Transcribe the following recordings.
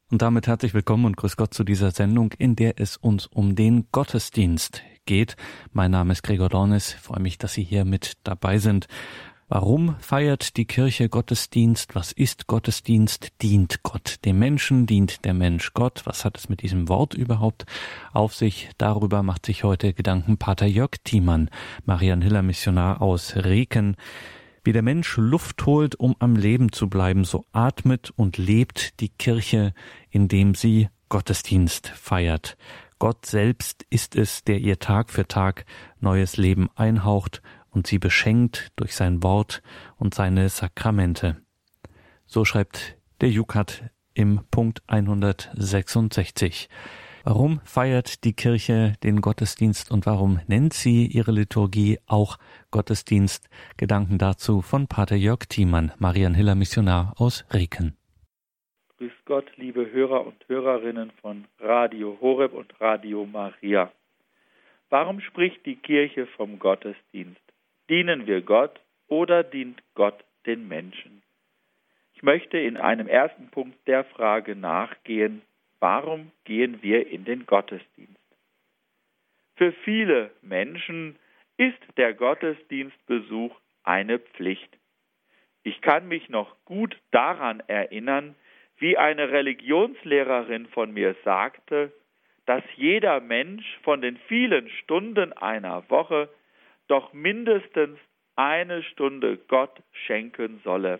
Und damit herzlich willkommen und grüß Gott zu dieser Sendung, in der es uns um den Gottesdienst geht. Mein Name ist Gregor Dornis, ich freue mich, dass Sie hier mit dabei sind. Warum feiert die Kirche Gottesdienst? Was ist Gottesdienst? Dient Gott dem Menschen? Dient der Mensch Gott? Was hat es mit diesem Wort überhaupt auf sich? Darüber macht sich heute Gedanken Pater Jörg Thiemann, Marianhiller-Missionar aus Reken. Wie der Mensch Luft holt, um am Leben zu bleiben, so atmet und lebt die Kirche, indem sie Gottesdienst feiert. Gott selbst ist es, der ihr Tag für Tag neues Leben einhaucht und sie beschenkt durch sein Wort und seine Sakramente. So schreibt der Jukat im Punkt 166. Warum feiert die Kirche den Gottesdienst und warum nennt sie ihre Liturgie auch Gottesdienst? Gedanken dazu von Pater Jörg Thiemann, Marianhiller-Missionar aus Reken. Grüß Gott, liebe Hörer und Hörerinnen von Radio Horeb und Radio Maria. Warum spricht die Kirche vom Gottesdienst? Dienen wir Gott oder dient Gott den Menschen? Ich möchte in einem ersten Punkt der Frage nachgehen: Warum gehen wir in den Gottesdienst? Für viele Menschen ist der Gottesdienstbesuch eine Pflicht. Ich kann mich noch gut daran erinnern, wie eine Religionslehrerin von mir sagte, dass jeder Mensch von den vielen Stunden einer Woche doch mindestens eine Stunde Gott schenken solle.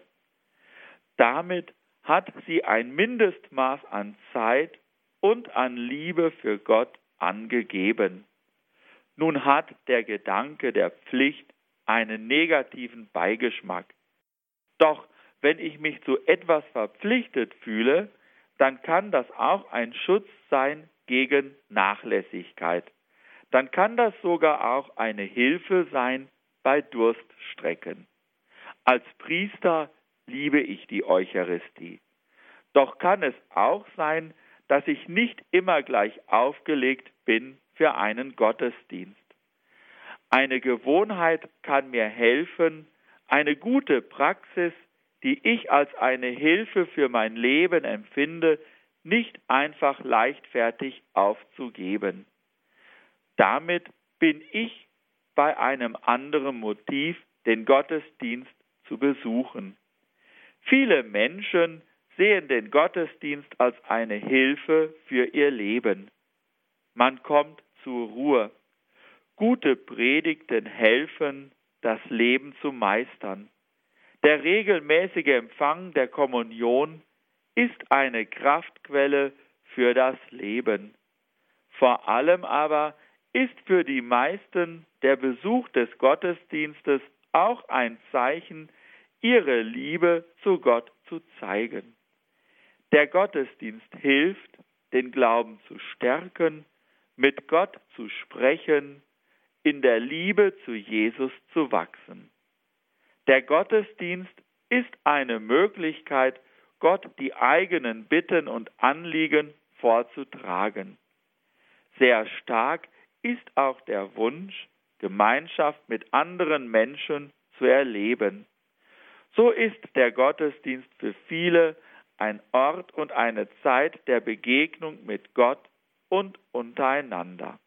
Damit hat sie ein Mindestmaß an Zeit und an Liebe für Gott angegeben. Nun hat der Gedanke der Pflicht einen negativen Beigeschmack. Doch wenn ich mich zu etwas verpflichtet fühle, dann kann das auch ein Schutz sein gegen Nachlässigkeit. Dann kann das sogar auch eine Hilfe sein bei Durststrecken. Als Priester liebe ich die Eucharistie. Doch kann es auch sein, dass ich nicht immer gleich aufgelegt bin für einen Gottesdienst. Eine Gewohnheit kann mir helfen, eine gute Praxis, die ich als eine Hilfe für mein Leben empfinde, nicht einfach leichtfertig aufzugeben. Damit bin ich bei einem anderen Motiv, den Gottesdienst zu besuchen. Viele Menschen sehen den Gottesdienst als eine Hilfe für ihr Leben. Man kommt zur Ruhe. Gute Predigten helfen, das Leben zu meistern. Der regelmäßige Empfang der Kommunion ist eine Kraftquelle für das Leben. Vor allem aber ist für die meisten der Besuch des Gottesdienstes auch ein Zeichen, ihre Liebe zu Gott zu zeigen. Der Gottesdienst hilft, den Glauben zu stärken, mit Gott zu sprechen, in der Liebe zu Jesus zu wachsen. Der Gottesdienst ist eine Möglichkeit, Gott die eigenen Bitten und Anliegen vorzutragen. Sehr stark ist auch der Wunsch, Gemeinschaft mit anderen Menschen zu erleben. So ist der Gottesdienst für viele ein Ort und eine Zeit der Begegnung mit Gott und untereinander.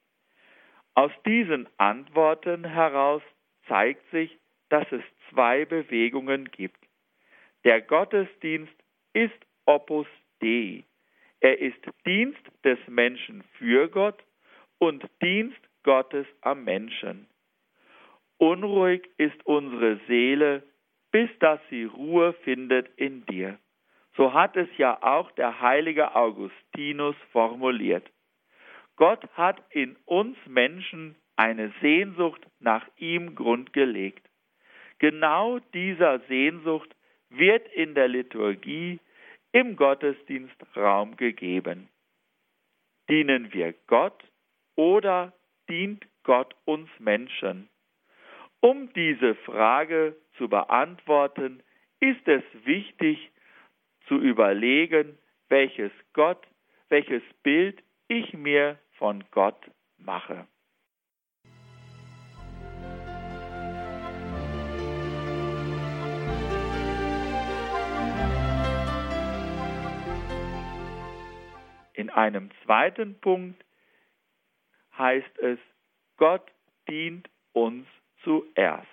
Aus diesen Antworten heraus zeigt sich, dass es zwei Bewegungen gibt. Der Gottesdienst ist Opus Dei. Er ist Dienst des Menschen für Gott und Dienst Gottes am Menschen. Unruhig ist unsere Seele, bis dass sie Ruhe findet in dir. So hat es ja auch der heilige Augustinus formuliert. Gott hat in uns Menschen eine Sehnsucht nach ihm grundgelegt. Genau dieser Sehnsucht wird in der Liturgie im Gottesdienst Raum gegeben. Dienen wir Gott oder dient Gott uns Menschen? Um diese Frage zu beantworten, ist es wichtig zu überlegen, welches Bild ich mir von Gott mache. In einem zweiten Punkt heißt es, Gott dient uns zuerst.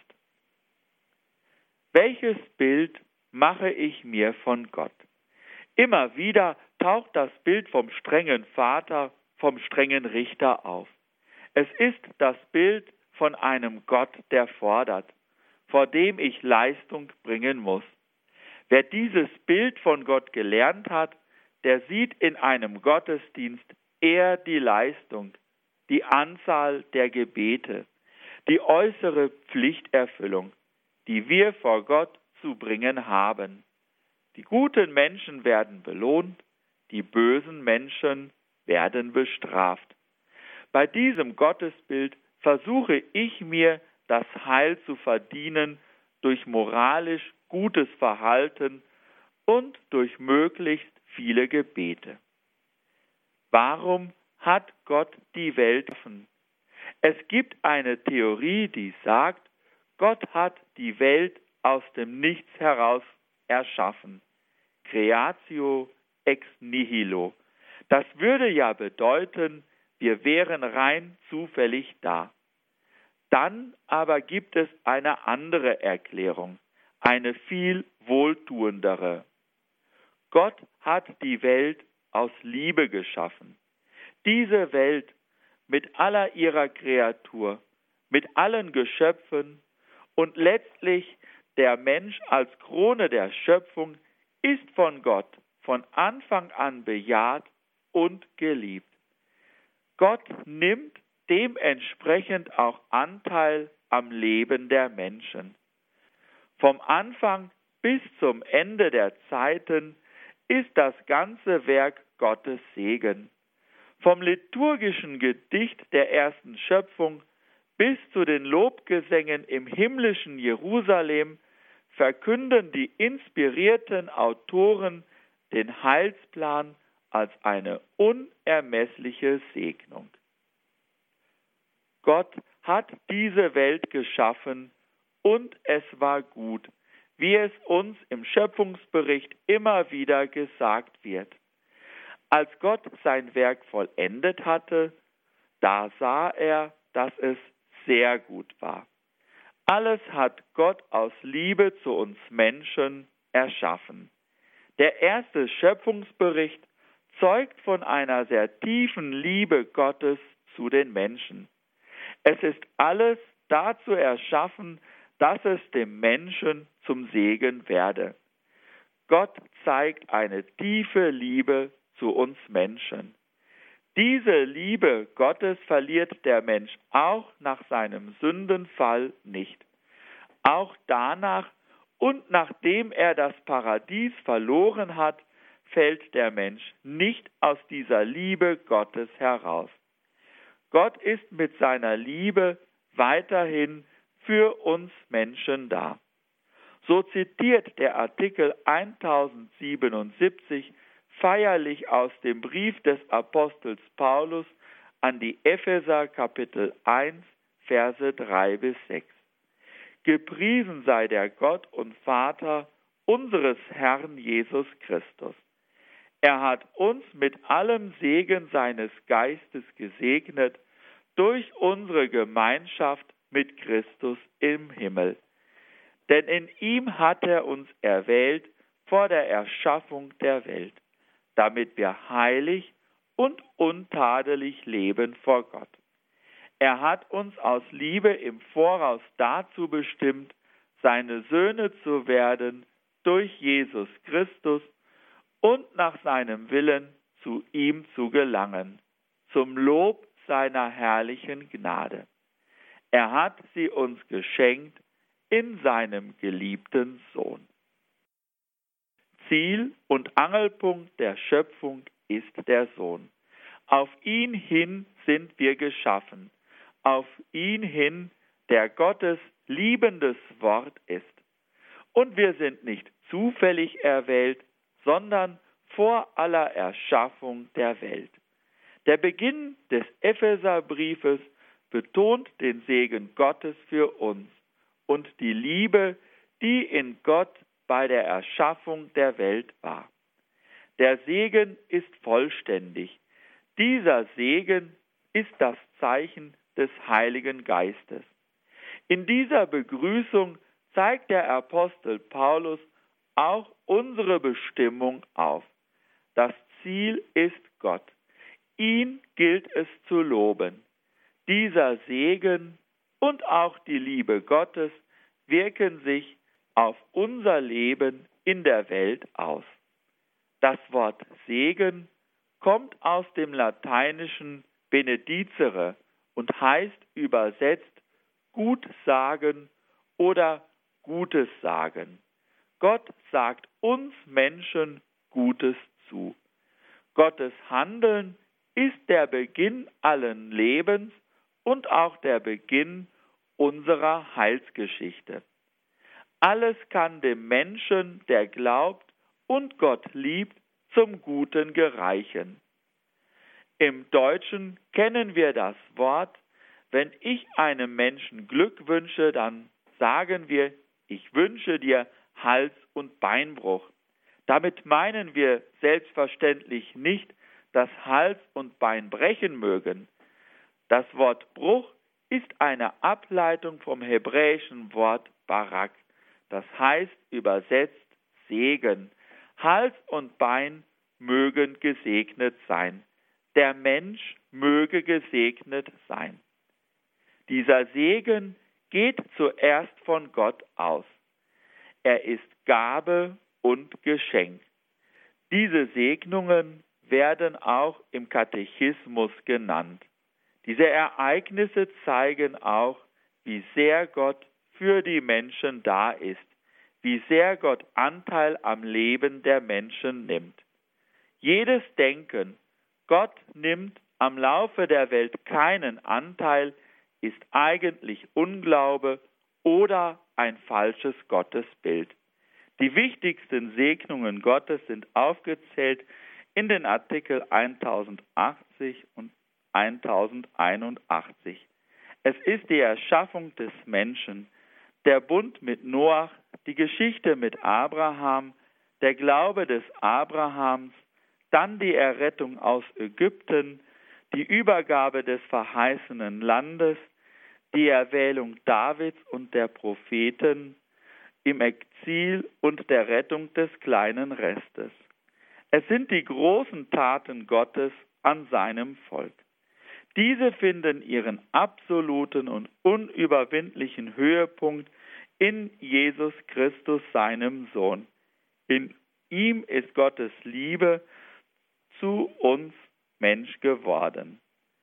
Welches Bild mache ich mir von Gott? Immer wieder taucht das Bild vom strengen Vater, vom strengen Richter auf. Es ist das Bild von einem Gott, der fordert, vor dem ich Leistung bringen muss. Wer dieses Bild von Gott gelernt hat, der sieht in einem Gottesdienst eher die Leistung, die Anzahl der Gebete, die äußere Pflichterfüllung, die wir vor Gott zu bringen haben. Die guten Menschen werden belohnt, die bösen Menschen werden bestraft. Bei diesem Gottesbild versuche ich mir das Heil zu verdienen durch moralisch gutes Verhalten und durch möglichst viele Gebete. Warum hat Gott die Welt geschaffen? Es gibt eine Theorie, die sagt, Gott hat die Welt aus dem Nichts heraus erschaffen. Creatio ex nihilo. Das würde ja bedeuten, wir wären rein zufällig da. Dann aber gibt es eine andere Erklärung, eine viel wohltuendere. Gott hat die Welt aus Liebe geschaffen. Diese Welt mit aller ihrer Kreatur, mit allen Geschöpfen und letztlich der Mensch als Krone der Schöpfung ist von Gott von Anfang an bejaht und geliebt. Gott nimmt dementsprechend auch Anteil am Leben der Menschen. Vom Anfang bis zum Ende der Zeiten ist das ganze Werk Gottes Segen. Vom liturgischen Gedicht der ersten Schöpfung bis zu den Lobgesängen im himmlischen Jerusalem verkünden die inspirierten Autoren den Heilsplan als eine unermessliche Segnung. Gott hat diese Welt geschaffen und es war gut, wie es uns im Schöpfungsbericht immer wieder gesagt wird. Als Gott sein Werk vollendet hatte, da sah er, dass es sehr gut war. Alles hat Gott aus Liebe zu uns Menschen erschaffen. Der erste Schöpfungsbericht zeugt von einer sehr tiefen Liebe Gottes zu den Menschen. Es ist alles dazu erschaffen, dass es dem Menschen zum Segen werde. Gott zeigt eine tiefe Liebe zu uns Menschen. Diese Liebe Gottes verliert der Mensch auch nach seinem Sündenfall nicht. Auch danach und nachdem er das Paradies verloren hat, fällt der Mensch nicht aus dieser Liebe Gottes heraus. Gott ist mit seiner Liebe weiterhin für uns Menschen da. So zitiert der Artikel 1077 feierlich aus dem Brief des Apostels Paulus an die Epheser Kapitel 1, Verse 3 bis 6. Gepriesen sei der Gott und Vater unseres Herrn Jesus Christus. Er hat uns mit allem Segen seines Geistes gesegnet durch unsere Gemeinschaft mit Christus im Himmel. Denn in ihm hat er uns erwählt vor der Erschaffung der Welt, damit wir heilig und untadelig leben vor Gott. Er hat uns aus Liebe im Voraus dazu bestimmt, seine Söhne zu werden durch Jesus Christus und nach seinem Willen zu ihm zu gelangen, zum Lob seiner herrlichen Gnade. Er hat sie uns geschenkt in seinem geliebten Sohn. Ziel und Angelpunkt der Schöpfung ist der Sohn. Auf ihn hin sind wir geschaffen, auf ihn hin, der Gottes liebendes Wort ist. Und wir sind nicht zufällig erwählt, sondern vor aller Erschaffung der Welt. Der Beginn des Epheserbriefes betont den Segen Gottes für uns und die Liebe, die in Gott bei der Erschaffung der Welt war. Der Segen ist vollständig. Dieser Segen ist das Zeichen des Heiligen Geistes. In dieser Begrüßung zeigt der Apostel Paulus auch unsere Bestimmung auf. Das Ziel ist Gott. Ihn gilt es zu loben. Dieser Segen und auch die Liebe Gottes wirken sich auf unser Leben in der Welt aus. Das Wort Segen kommt aus dem lateinischen benedicere und heißt übersetzt gut sagen oder Gutes sagen. Gott sagt uns Menschen Gutes zu. Gottes Handeln ist der Beginn allen Lebens und auch der Beginn unserer Heilsgeschichte. Alles kann dem Menschen, der glaubt und Gott liebt, zum Guten gereichen. Im Deutschen kennen wir das Wort, wenn ich einem Menschen Glück wünsche, dann sagen wir, ich wünsche dir Hals- und Beinbruch. Damit meinen wir selbstverständlich nicht, dass Hals und Bein brechen mögen. Das Wort Bruch ist eine Ableitung vom hebräischen Wort Barak. Das heißt übersetzt Segen. Hals und Bein mögen gesegnet sein. Der Mensch möge gesegnet sein. Dieser Segen geht zuerst von Gott aus. Er ist Gabe und Geschenk. Diese Segnungen werden auch im Katechismus genannt. Diese Ereignisse zeigen auch, wie sehr Gott für die Menschen da ist, wie sehr Gott Anteil am Leben der Menschen nimmt. Jedes Denken, Gott nimmt am Laufe der Welt keinen Anteil, ist eigentlich Unglaube oder ein falsches Gottesbild. Die wichtigsten Segnungen Gottes sind aufgezählt in den Artikel 1080 und 1081. Es ist die Erschaffung des Menschen, der Bund mit Noach, die Geschichte mit Abraham, der Glaube des Abrahams, dann die Errettung aus Ägypten, die Übergabe des verheißenen Landes, die Erwählung Davids und der Propheten im Exil und der Rettung des kleinen Restes. Es sind die großen Taten Gottes an seinem Volk. Diese finden ihren absoluten und unüberwindlichen Höhepunkt in Jesus Christus, seinem Sohn. In ihm ist Gottes Liebe zu uns Mensch geworden.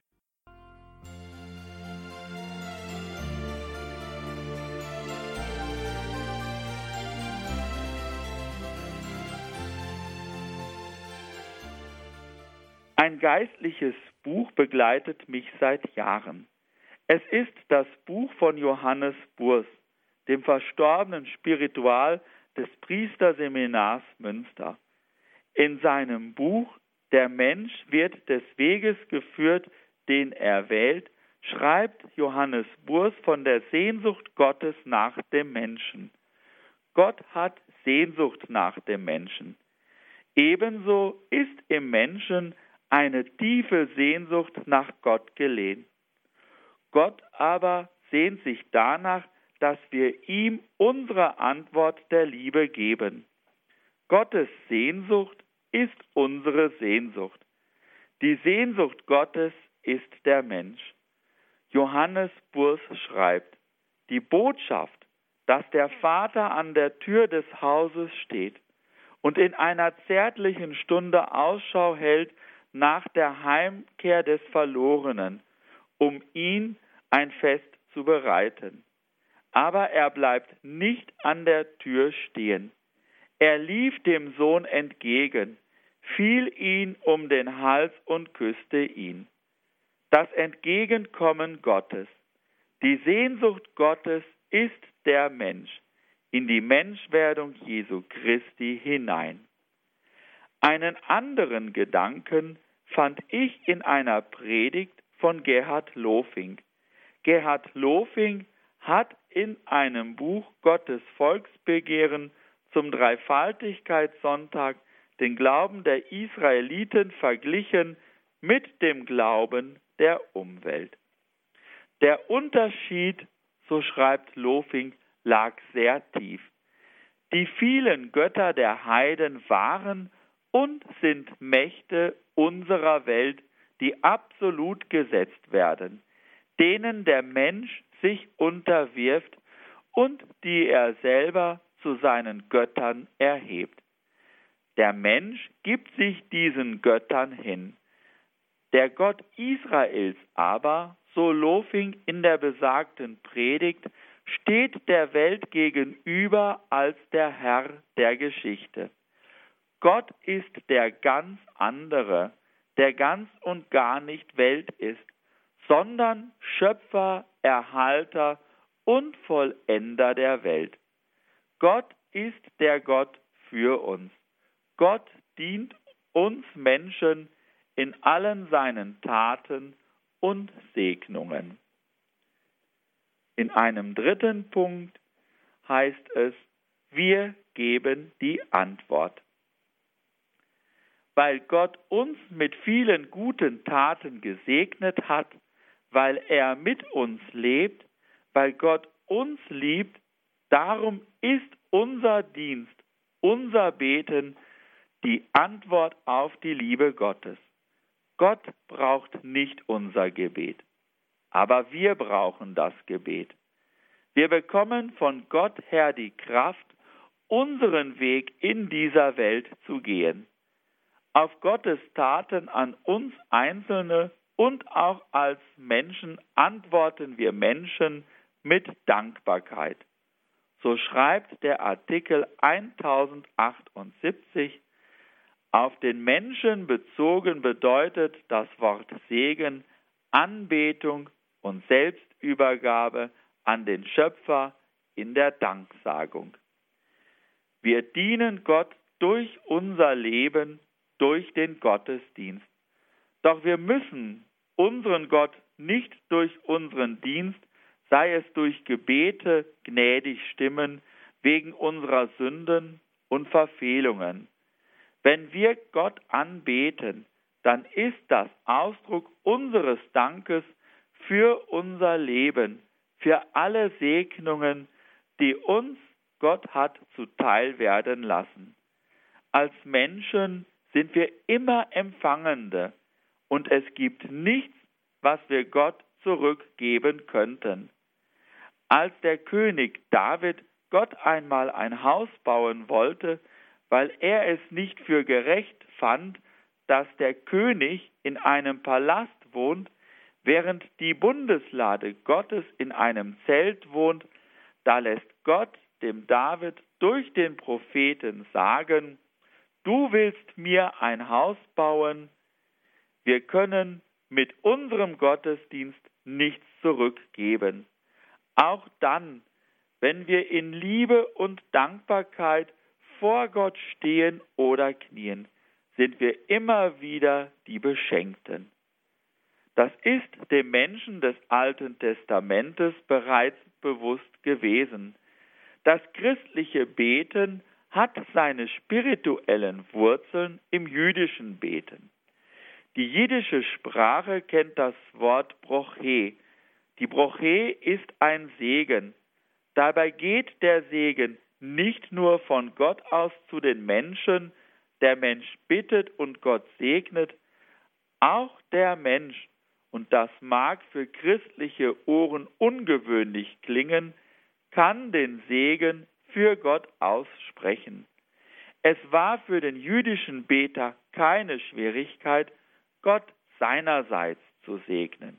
Ein geistliches Buch begleitet mich seit Jahren. Es ist das Buch von Johannes Burs, dem verstorbenen Spiritual des Priesterseminars Münster. In seinem Buch Der Mensch wird des Weges geführt, den er wählt, schreibt Johannes Burs von der Sehnsucht Gottes nach dem Menschen. Gott hat Sehnsucht nach dem Menschen. Ebenso ist im Menschen eine tiefe Sehnsucht nach Gott gelehnt. Gott aber sehnt sich danach, dass wir ihm unsere Antwort der Liebe geben. Gottes Sehnsucht ist unsere Sehnsucht. Die Sehnsucht Gottes ist der Mensch. Johannes Burs schreibt, die Botschaft, dass der Vater an der Tür des Hauses steht und in einer zärtlichen Stunde Ausschau hält nach der Heimkehr des Verlorenen, um ihn ein Fest zu bereiten. Aber er bleibt nicht an der Tür stehen. Er lief dem Sohn entgegen, fiel ihn um den Hals und küsste ihn. Das Entgegenkommen Gottes, die Sehnsucht Gottes ist der Mensch, in die Menschwerdung Jesu Christi hinein. Einen anderen Gedanken fand ich in einer Predigt von Gerhard Lofing. Gerhard Lofing hat in einem Buch Gottes Volksbegehren zum Dreifaltigkeitssonntag den Glauben der Israeliten verglichen mit dem Glauben der Umwelt. Der Unterschied, so schreibt Lofing, lag sehr tief. Die vielen Götter der Heiden waren und sind Mächte unserer Welt, die absolut gesetzt werden, denen der Mensch sich unterwirft und die er selber zu seinen Göttern erhebt. Der Mensch gibt sich diesen Göttern hin. Der Gott Israels aber, so Lofing in der besagten Predigt, steht der Welt gegenüber als der Herr der Geschichte. Gott ist der ganz andere, der ganz und gar nicht Welt ist, sondern Schöpfer, Erhalter und Vollender der Welt. Gott ist der Gott für uns. Gott dient uns Menschen in allen seinen Taten und Segnungen. In einem dritten Punkt heißt es, wir geben die Antwort. Weil Gott uns mit vielen guten Taten gesegnet hat, weil er mit uns lebt, weil Gott uns liebt, darum ist unser Dienst, unser Beten die Antwort auf die Liebe Gottes. Gott braucht nicht unser Gebet, aber wir brauchen das Gebet. Wir bekommen von Gott her die Kraft, unseren Weg in dieser Welt zu gehen. Auf Gottes Taten an uns Einzelne und auch als Menschen antworten wir Menschen mit Dankbarkeit. So schreibt der Artikel 1078, auf den Menschen bezogen bedeutet das Wort Segen Anbetung und Selbstübergabe an den Schöpfer in der Danksagung. Wir dienen Gott durch unser Leben, durch den Gottesdienst. Doch wir müssen unseren Gott nicht durch unseren Dienst, sei es durch Gebete, gnädig stimmen, wegen unserer Sünden und Verfehlungen. Wenn wir Gott anbeten, dann ist das Ausdruck unseres Dankes für unser Leben, für alle Segnungen, die uns Gott hat zuteil werden lassen. Als Menschen sind wir immer Empfangende und es gibt nichts, was wir Gott zurückgeben könnten. Als der König David Gott einmal ein Haus bauen wollte, weil er es nicht für gerecht fand, dass der König in einem Palast wohnt, während die Bundeslade Gottes in einem Zelt wohnt, da lässt Gott dem David durch den Propheten sagen, du willst mir ein Haus bauen, wir können mit unserem Gottesdienst nichts zurückgeben. Auch dann, wenn wir in Liebe und Dankbarkeit vor Gott stehen oder knien, sind wir immer wieder die Beschenkten. Das ist dem Menschen des Alten Testamentes bereits bewusst gewesen. Das christliche Beten hat seine spirituellen Wurzeln im jüdischen Beten. Die jiddische Sprache kennt das Wort Broche. Die Broche ist ein Segen. Dabei geht der Segen nicht nur von Gott aus zu den Menschen, der Mensch bittet und Gott segnet, auch der Mensch, und das mag für christliche Ohren ungewöhnlich klingen, kann den Segen für Gott aussprechen. Es war für den jüdischen Beter keine Schwierigkeit, Gott seinerseits zu segnen.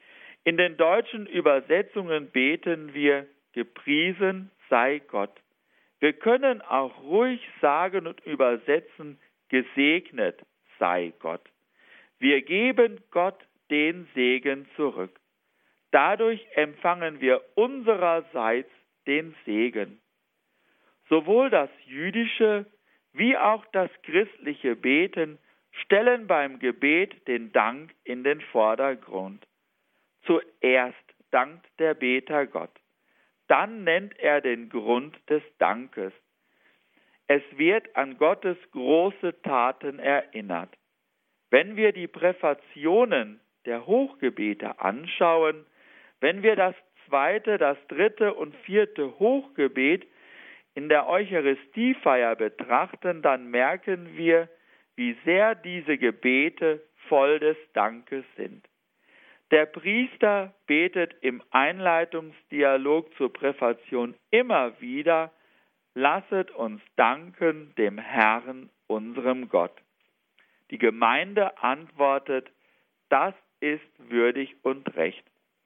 In den deutschen Übersetzungen beten wir, gepriesen sei Gott. Wir können auch ruhig sagen und übersetzen, gesegnet sei Gott. Wir geben Gott den Segen zurück. Dadurch empfangen wir unsererseits den Segen. Sowohl das jüdische wie auch das christliche Beten stellen beim Gebet den Dank in den Vordergrund. Zuerst dankt der Beter Gott. Dann nennt er den Grund des Dankes. Es wird an Gottes große Taten erinnert. Wenn wir die Präfationen der Hochgebete anschauen, wenn wir das 2., das 3. und 4. Hochgebet in der Eucharistiefeier betrachten, dann merken wir, wie sehr diese Gebete voll des Dankes sind. Der Priester betet im Einleitungsdialog zur Präfation immer wieder: Lasset uns danken dem Herrn, unserem Gott. Die Gemeinde antwortet: Das ist würdig und recht.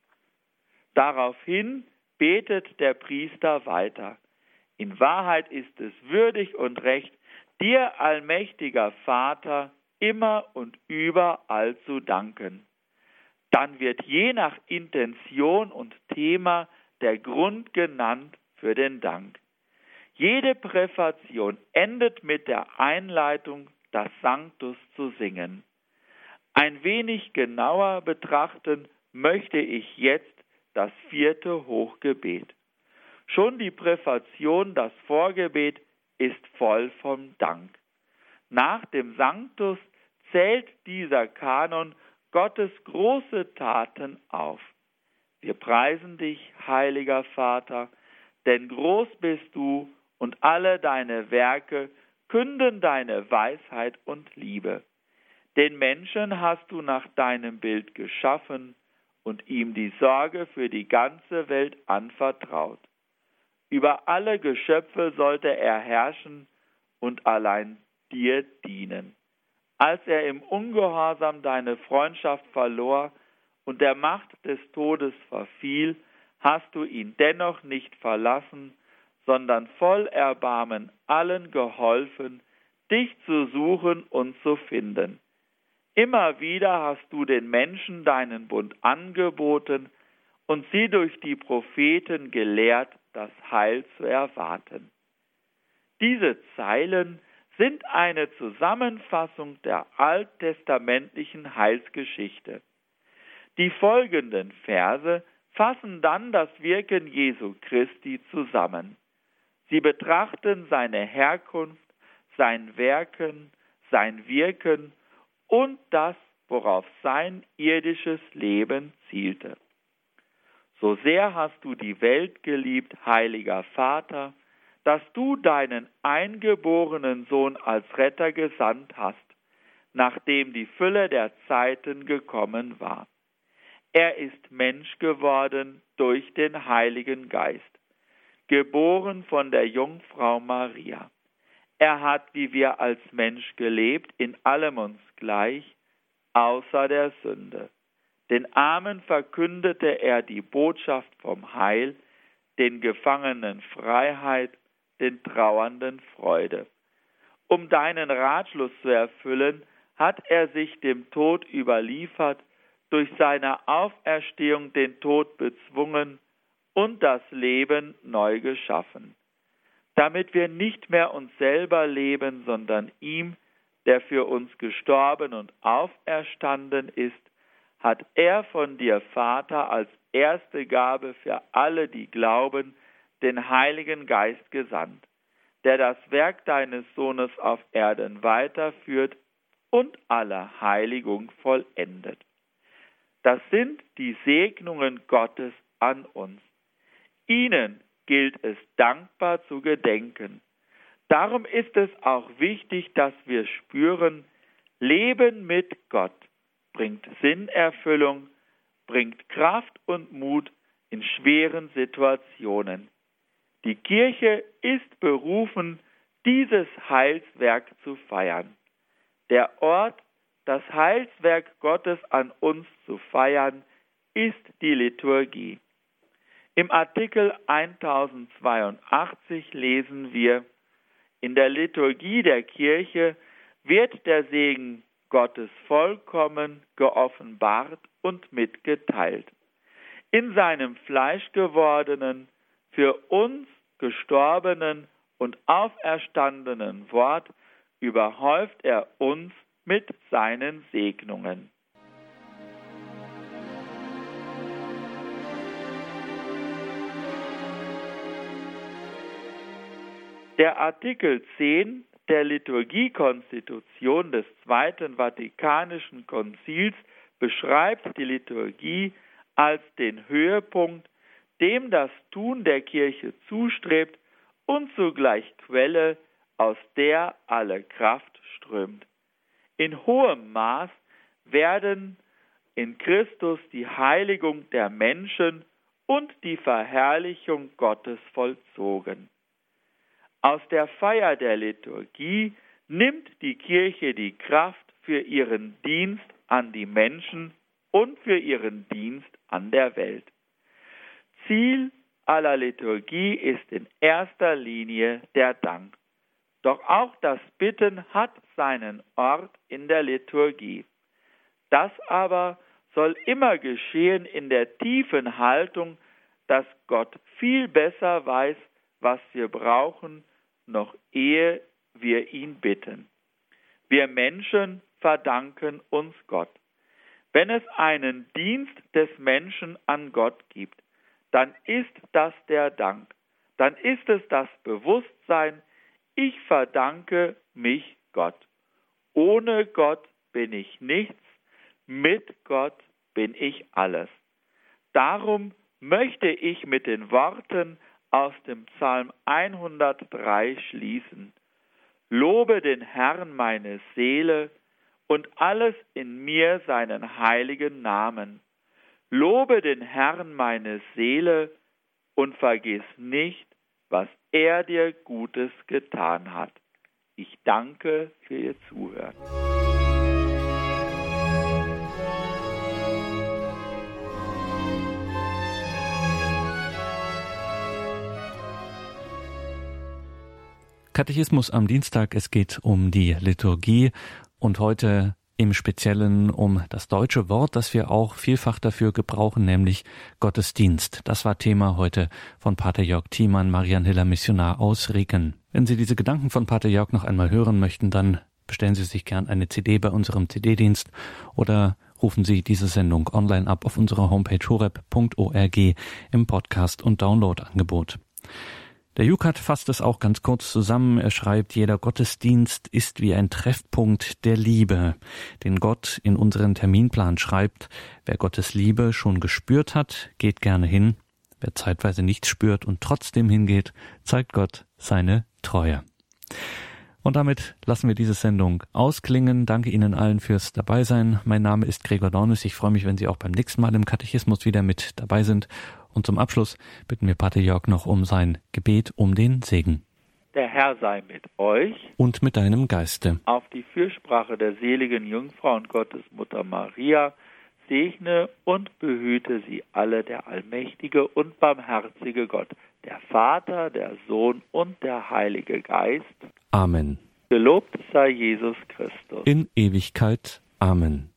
Daraufhin betet der Priester weiter: In Wahrheit ist es würdig und recht, dir, allmächtiger Vater, immer und überall zu danken. Dann wird je nach Intention und Thema der Grund genannt für den Dank. Jede Präfation endet mit der Einleitung, das Sanctus zu singen. Ein wenig genauer betrachten möchte ich jetzt das 4. Hochgebet. Schon die Präfation, das Vorgebet, ist voll vom Dank. Nach dem Sanctus zählt dieser Kanon Gottes große Taten auf. Wir preisen dich, heiliger Vater, denn groß bist du und alle deine Werke künden deine Weisheit und Liebe. Den Menschen hast du nach deinem Bild geschaffen und ihm die Sorge für die ganze Welt anvertraut. Über alle Geschöpfe sollte er herrschen und allein dir dienen. Als er im Ungehorsam deine Freundschaft verlor und der Macht des Todes verfiel, hast du ihn dennoch nicht verlassen, sondern voll Erbarmen allen geholfen, dich zu suchen und zu finden. Immer wieder hast du den Menschen deinen Bund angeboten und sie durch die Propheten gelehrt, das Heil zu erwarten. Diese Zeilen sind eine Zusammenfassung der alttestamentlichen Heilsgeschichte. Die folgenden Verse fassen dann das Wirken Jesu Christi zusammen. Sie betrachten seine Herkunft, sein Werken, sein Wirken und das, worauf sein irdisches Leben zielte. So sehr hast du die Welt geliebt, heiliger Vater, dass du deinen eingeborenen Sohn als Retter gesandt hast, nachdem die Fülle der Zeiten gekommen war. Er ist Mensch geworden durch den Heiligen Geist, geboren von der Jungfrau Maria. Er hat, wie wir als Mensch gelebt, in allem uns gleich, außer der Sünde. Den Armen verkündete er die Botschaft vom Heil, den Gefangenen Freiheit, den Trauernden Freude. Um deinen Ratschluss zu erfüllen, hat er sich dem Tod überliefert, durch seine Auferstehung den Tod bezwungen und das Leben neu geschaffen, damit wir nicht mehr uns selber leben, sondern ihm, der für uns gestorben und auferstanden ist, hat er von dir, Vater, als erste Gabe für alle, die glauben, den Heiligen Geist gesandt, der das Werk deines Sohnes auf Erden weiterführt und alle Heiligung vollendet. Das sind die Segnungen Gottes an uns. Ihnen gilt es dankbar zu gedenken. Darum ist es auch wichtig, dass wir spüren, Leben mit Gott bringt Sinnerfüllung, bringt Kraft und Mut in schweren Situationen. Die Kirche ist berufen, dieses Heilswerk zu feiern. Der Ort, das Heilswerk Gottes an uns zu feiern, ist die Liturgie. Im Artikel 1082 lesen wir: In der Liturgie der Kirche wird der Segen Gottes vollkommen geoffenbart und mitgeteilt. In seinem fleischgewordenen, für uns gestorbenen und auferstandenen Wort überhäuft er uns mit seinen Segnungen. Der Artikel 10 der Liturgiekonstitution des Zweiten Vatikanischen Konzils beschreibt die Liturgie als den Höhepunkt, dem das Tun der Kirche zustrebt und zugleich Quelle, aus der alle Kraft strömt. In hohem Maß werden in Christus die Heiligung der Menschen und die Verherrlichung Gottes vollzogen. Aus der Feier der Liturgie nimmt die Kirche die Kraft für ihren Dienst an die Menschen und für ihren Dienst an der Welt. Ziel aller Liturgie ist in erster Linie der Dank. Doch auch das Bitten hat seinen Ort in der Liturgie. Das aber soll immer geschehen in der tiefen Haltung, dass Gott viel besser weiß, was wir brauchen, noch ehe wir ihn bitten. Wir Menschen verdanken uns Gott. Wenn es einen Dienst des Menschen an Gott gibt, dann ist das der Dank. Dann ist es das Bewusstsein, ich verdanke mich Gott. Ohne Gott bin ich nichts, mit Gott bin ich alles. Darum möchte ich mit den Worten aus dem Psalm 103 schließen. Lobe den Herrn meine Seele und alles in mir seinen heiligen Namen. Lobe den Herrn meine Seele und vergiss nicht, was er dir Gutes getan hat. Ich danke für Ihr Zuhören. Katechismus am Dienstag, es geht um die Liturgie und heute im Speziellen um das deutsche Wort, das wir auch vielfach dafür gebrauchen, nämlich Gottesdienst. Das war Thema heute von Pater Jörg Thiemann, Mariannhiller Missionar aus Rieken. Wenn Sie diese Gedanken von Pater Jörg noch einmal hören möchten, dann bestellen Sie sich gern eine CD bei unserem CD-Dienst oder rufen Sie diese Sendung online ab auf unserer Homepage horeb.org im Podcast- und Download-Angebot. Der Jukat fasst es auch ganz kurz zusammen. Er schreibt, jeder Gottesdienst ist wie ein Treffpunkt der Liebe, den Gott in unseren Terminplan schreibt. Wer Gottes Liebe schon gespürt hat, geht gerne hin. Wer zeitweise nichts spürt und trotzdem hingeht, zeigt Gott seine Treue. Und damit lassen wir diese Sendung ausklingen. Danke Ihnen allen fürs Dabeisein. Mein Name ist Gregor Dornis. Ich freue mich, wenn Sie auch beim nächsten Mal im Katechismus wieder mit dabei sind. Und zum Abschluss bitten wir Pater Jörg noch um sein Gebet um den Segen. Der Herr sei mit euch und mit deinem Geiste. Auf die Fürsprache der seligen Jungfrau und Gottesmutter Maria segne und behüte sie alle der allmächtige und barmherzige Gott, der Vater, der Sohn und der Heilige Geist. Amen. Gelobt sei Jesus Christus. In Ewigkeit. Amen.